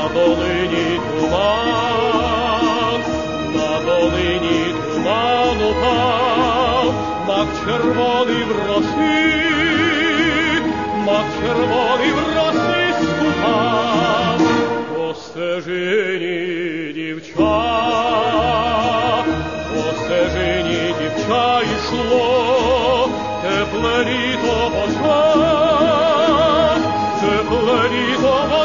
долині туман упав, мак червоний в роси ступав, по стежині дівча йшло, тепле літо в очах, тепле літо в очах.